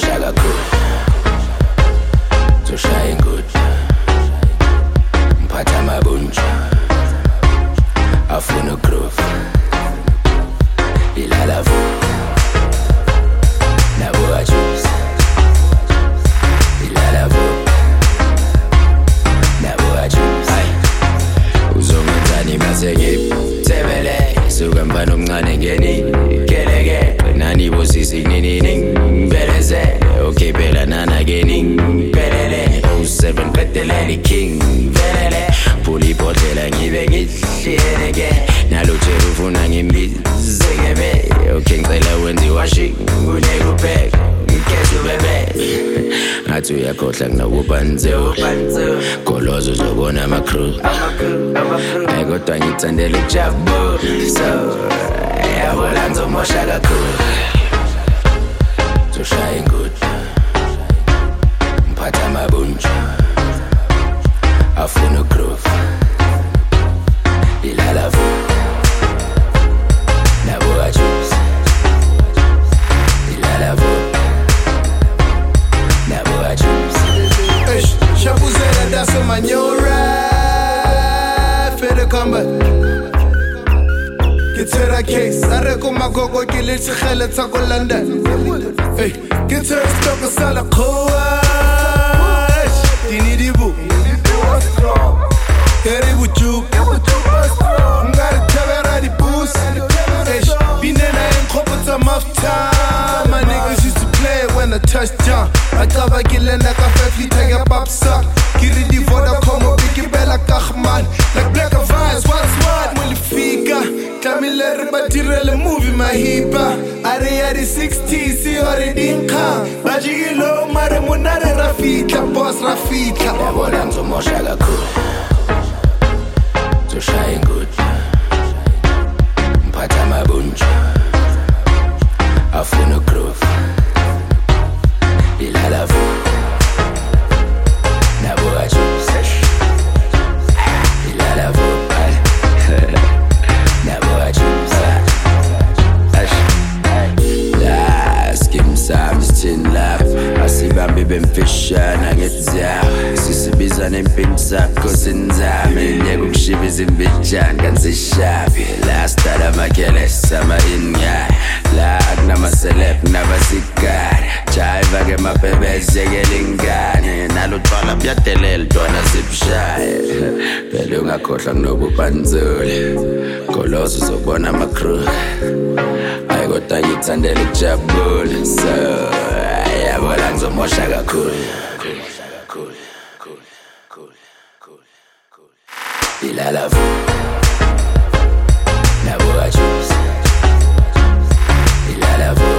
ngizomosha kakhulu zoshaya ingudu mphatha amabunja afuna ugroove ilala vu nabo ajuice ilala vu nabo ajuice uzongenzani mase ngipthebele suka mfana omncane ngeni keleke nani bosisi nini beleze okay phela nana geni pelele 07 beteleli king velele puli botela ngibe ngihleleke naluthe ufuna ngimbizeke okay ngicela wenzi washi kunekupheka ngikezo bebe ngathi uyakhohlwa kunokubanze golozo uzobona ama-crew kodwa ngithandela ukujabula so yabona ngizomosha kakhulu zoshaya ingudu mphatha amabunja afuna ugroove ilala vu nabo ajuice ilala vu nabo ajuice Shabuzela dasa manyora Fede combat Gitera case Areko magogo kilitsi khele tsako London Gitera stoko sala kowa Dinidibu Keribu chuk Ngari tabera di boost Binena enkopota mafta My niggas used to play when I touched down Ataba gilenda ka fefli tega papsa Kiri di Vodacom o bigi bella kahman Like black of eyes, what's what? Mulifika Kamile ribatirele movie mahipa Ari 60, si ori dinka Bajigi low mare munare rafika Boss rafika yabona ngizomosha kakhulu zoshaya ingudu mphatha amabunja afuna ugroove ilala vu nabo ajuice ilala vu nabo ajuice skimsam sithin lapha asibambe bemfishana ngetsya sisibiza nempini sakho sinzame nyeke ukushiba izimbijana kansishabi la stala makeles sama inya la kunama-celeb nabasigari jive ke mabhebezekela ingane nalutfala buyadelela ntwana sibushaye phela ungakhohlwa kunobubanzuli golozo uzobona ama-crew hayi kodwa ngithandela ukujabula so yabona ngizomosha kakhulu ilala vu nabo ajuice ilala vu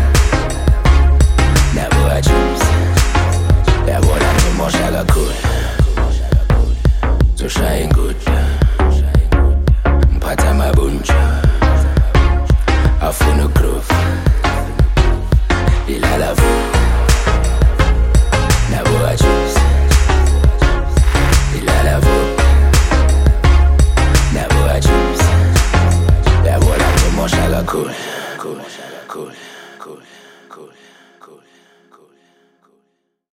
nabo ajuice yabona ngizomosha kakhulu zoshaya ingudu mphatha amabunja afuna ugroove ilala vu nabo ajuice ilala vu nabo ajuice yabona ngizomosha kakhulu